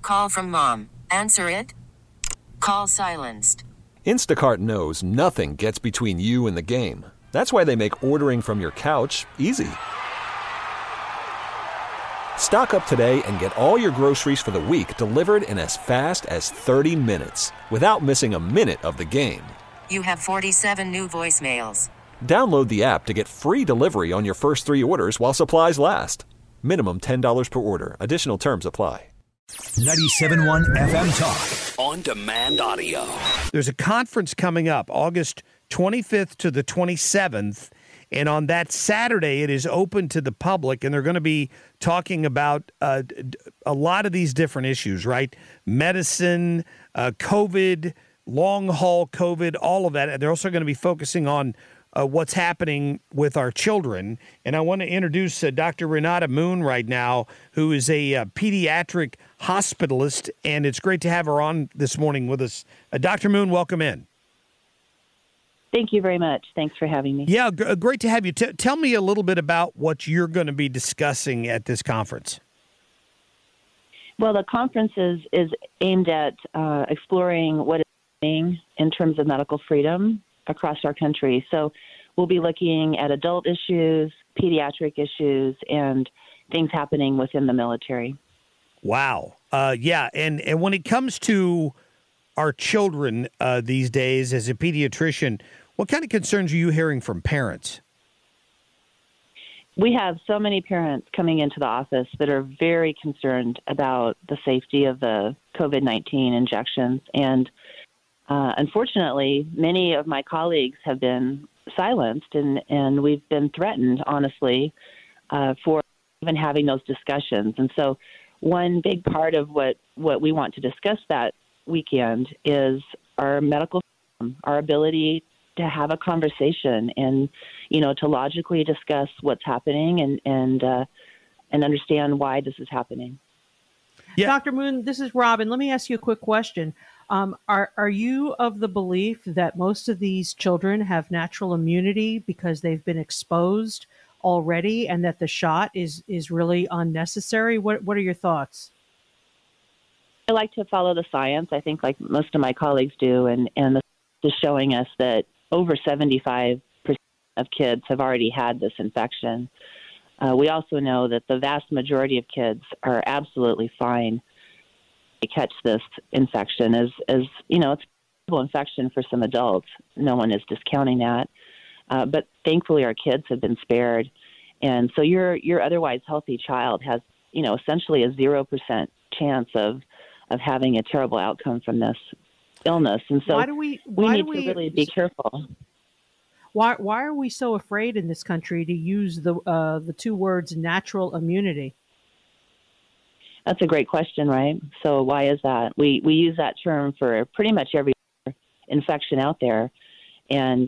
Call from mom. Answer it. Call silenced. Instacart knows nothing gets between you and the game. That's why they make ordering from your couch easy. Stock up today and get all your groceries for the week delivered in as fast as 30 minutes without missing a minute of the game. You have 47 new voicemails. Download the app to get free delivery on your first 3 orders while supplies last. Minimum $10 per order. Additional terms apply. 97.1 FM Talk. On demand audio. There's a conference coming up August 25th to the 27th. And on that Saturday, it is open to the public, and they're going to be talking about a lot of these different issues, right? Medicine, COVID, long-haul COVID, all of that. And they're also going to be focusing on what's happening with our children. And I want to introduce Dr. Renata Moon right now, who is a pediatric hospitalist, and it's great to have her on this morning with us. Dr. Moon, welcome in. Thank you very much. Thanks for having me. Yeah, great to have you. Tell me a little bit about what you're going to be discussing at this conference. Well, the conference is aimed at exploring what is happening in terms of medical freedom across our country. So we'll be looking at adult issues, pediatric issues, and things happening within the military. Wow. Yeah, and when it comes to our children these days, as a pediatrician, what kind of concerns are you hearing from parents? We have so many parents coming into the office that are very concerned about the safety of the COVID-19 injections. And unfortunately, many of my colleagues have been silenced, and we've been threatened, honestly, for even having those discussions. And so one big part of what we want to discuss that weekend is our medical freedom, our ability to have a conversation and, to logically discuss what's happening and understand why this is happening. Yeah. Dr. Moon, this is Robin. Let me ask you a quick question. Are you of the belief that most of these children have natural immunity because they've been exposed already and that the shot is really unnecessary? What are your thoughts? I like to follow the science, I think, like most of my colleagues do, and the is showing us that over 75% of kids have already had this infection. We also know that the vast majority of kids are absolutely fine to catch this infection. It's a infection for some adults. No one is discounting that. But thankfully, our kids have been spared. And so your otherwise healthy child has, essentially a 0% chance of having a terrible outcome from this illness. And so we need to really be careful. Why are we so afraid in this country to use the two words natural immunity? That's a great question, right? So why is that? We use that term for pretty much every infection out there, and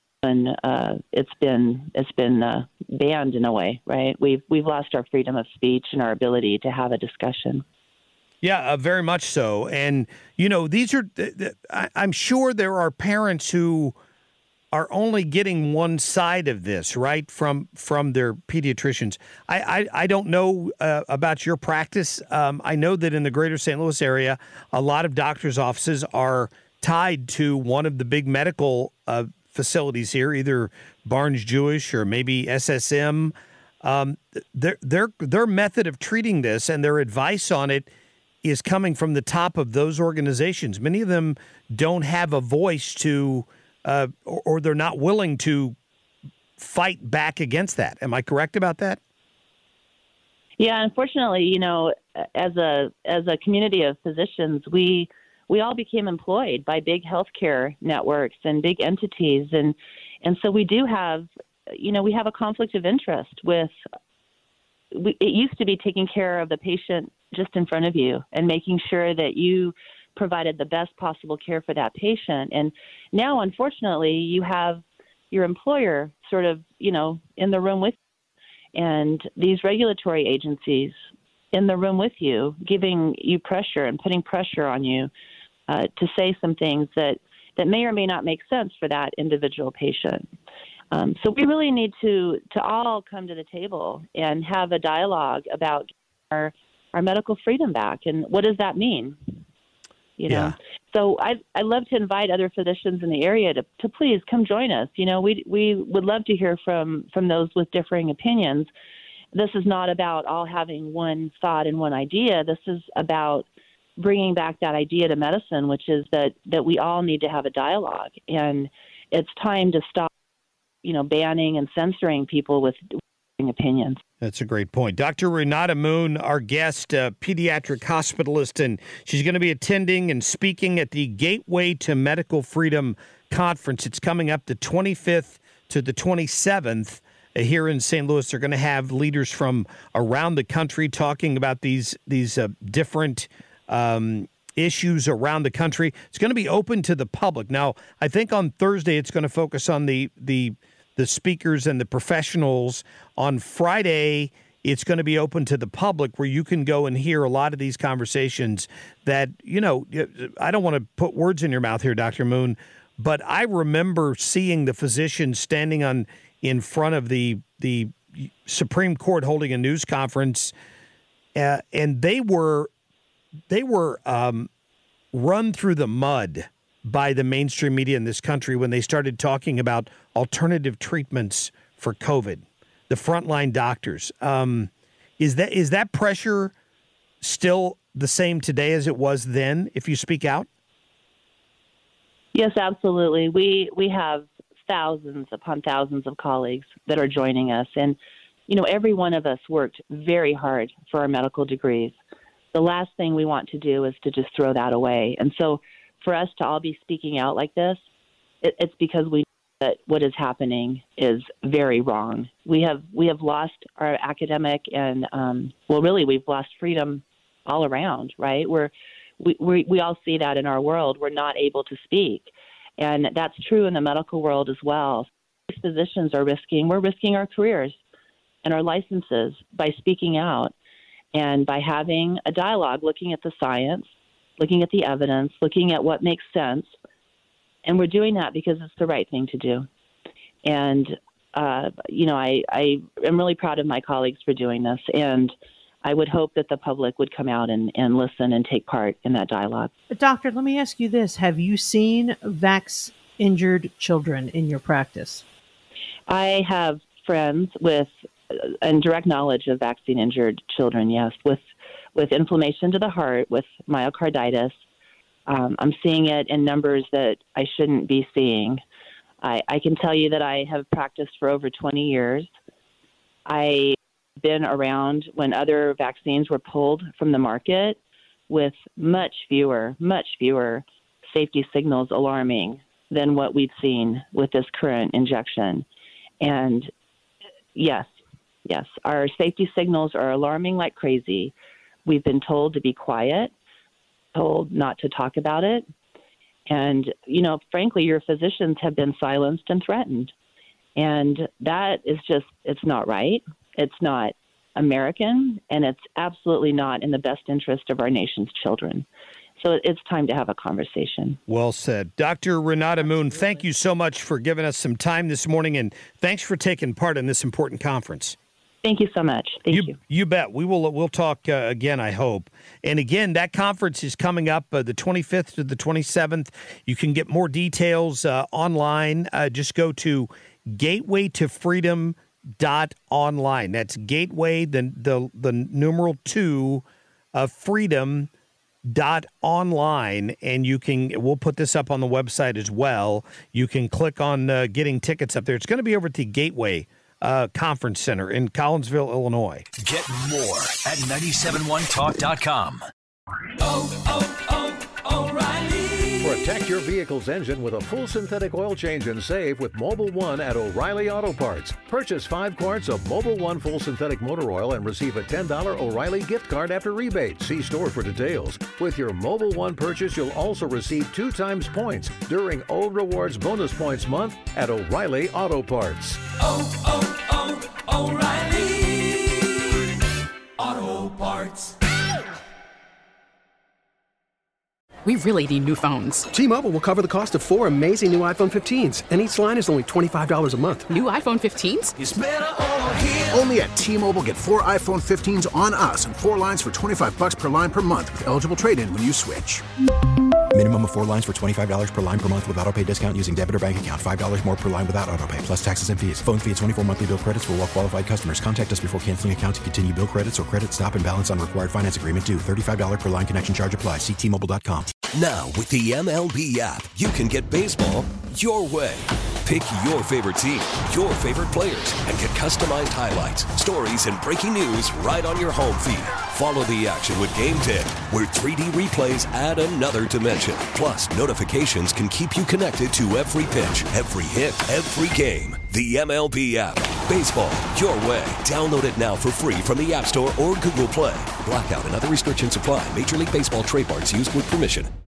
it's been banned in a way, right? We've lost our freedom of speech and our ability to have a discussion. Yeah, very much so. And, these are, I'm sure there are parents who are only getting one side of this, right, from their pediatricians. I don't know about your practice. I know that in the greater St. Louis area, a lot of doctors' offices are tied to one of the big medical facilities here, either Barnes-Jewish or maybe SSM. Their method of treating this and their advice on it is coming from the top of those organizations. Many of them don't have a voice to, or they're not willing to fight back against that. Am I correct about that? Yeah, unfortunately, as a community of physicians, we all became employed by big healthcare networks and big entities, and so we do have, we have a conflict of interest with. It used to be taking care of the patient just in front of you and making sure that you provided the best possible care for that patient. And now, unfortunately, you have your employer sort of, in the room with you, and these regulatory agencies in the room with you, giving you pressure and putting pressure on you to say some things that may or may not make sense for that individual patient. So we really need to all come to the table and have a dialogue about our our medical freedom back. And what does that mean? You know, Yeah. so I'd love to invite other physicians in the area to please come join us. You know, we would love to hear from those with differing opinions. This is not about all having one thought and one idea. This is about bringing back that idea to medicine, which is that we all need to have a dialogue. And it's time to stop, you know, banning and censoring people with opinions. That's a great point. Dr. Renata Moon, our guest, pediatric hospitalist, and she's going to be attending and speaking at the Gateway to Medical Freedom Conference. It's coming up the 25th to the 27th here in St. Louis. They're going to have leaders from around the country talking about these different issues around the country. It's going to be open to the public. Now, I think on Thursday it's going to focus on the speakers and the professionals. On Friday, it's going to be open to the public where you can go and hear a lot of these conversations that, you know, I don't want to put words in your mouth here, Dr. Moon, but I remember seeing the physicians standing in front of the Supreme Court holding a news conference, and they were run through the mud by the mainstream media in this country when they started talking about alternative treatments for COVID, the frontline doctors. Is that pressure still the same today as it was then, if you speak out? Yes, absolutely. We have thousands upon thousands of colleagues that are joining us. And, you know, every one of us worked very hard for our medical degrees. The last thing we want to do is to just throw that away. And so for us to all be speaking out like this, it's because we know that what is happening is very wrong. We have lost our academic and, really, we've lost freedom all around, right? We all see that in our world. We're not able to speak. And that's true in the medical world as well. These physicians we're risking our careers and our licenses by speaking out and by having a dialogue, looking at the science, looking at the evidence, looking at what makes sense. And we're doing that because it's the right thing to do. And, you know, I am really proud of my colleagues for doing this. And I would hope that the public would come out and listen and take part in that dialogue. Doctor, let me ask you this. Have you seen vax-injured children in your practice? I have friends with and direct knowledge of vaccine-injured children, yes, with inflammation to the heart, with myocarditis. I'm seeing it in numbers that I shouldn't be seeing. I can tell you that I have practiced for over 20 years. I've been around when other vaccines were pulled from the market with much fewer safety signals alarming than what we've seen with this current injection. And yes, our safety signals are alarming like crazy. We've been told to be quiet, told not to talk about it. And, you know, frankly, your physicians have been silenced and threatened. And that is just, it's not right. It's not American, and it's absolutely not in the best interest of our nation's children. So it's time to have a conversation. Well said. Dr. Renata Moon, thank you so much for giving us some time this morning, and thanks for taking part in this important conference. Thank you so much. Thank you. You bet. We'll talk again, I hope. And again, that conference is coming up the 25th to the 27th. You can get more details online. Just go to gatewaytofreedom.online. That's gateway, the numeral 2 of freedom.online, and we'll put this up on the website as well. You can click on getting tickets up there. It's going to be over at the Gateway Conference Center in Collinsville, Illinois. Get more at 971talk.com. O'Reilly. Protect your vehicle's engine with a full synthetic oil change and save with Mobil 1 at O'Reilly Auto Parts. Purchase 5 quarts of Mobil 1 full synthetic motor oil and receive a $10 O'Reilly gift card after rebate. See store for details. With your Mobil 1 purchase, you'll also receive 2 times points during Old Rewards Bonus Points Month at O'Reilly Auto Parts. O'Reilly Auto Parts. we really need new phones. T-Mobile will cover the cost of 4 amazing new iPhone 15s, and each line is only $25 a month. New iPhone 15s? It's better over here. Only at T-Mobile, get 4 iPhone 15s on us and 4 lines for $25 per line per month with eligible trade-in when you switch. Minimum of 4 lines for $25 per line per month with autopay discount using debit or bank account. $5 more per line without autopay, plus taxes and fees. Phone fee at 24 monthly bill credits for well-qualified customers. Contact us before canceling account to continue bill credits or credit stop and balance on required finance agreement due. $35 per line connection charge applies. See T-Mobile.com. Now, with the MLB app, you can get baseball your way. Pick your favorite team, your favorite players, and get customized highlights, stories, and breaking news right on your home feed. Follow the action with Game 10, where 3D replays add another dimension. Plus, notifications can keep you connected to every pitch, every hit, every game. The MLB app. Baseball your way. Download it now for free from the App Store or Google Play. Blackout and other restrictions apply. Major League Baseball trademarks used with permission.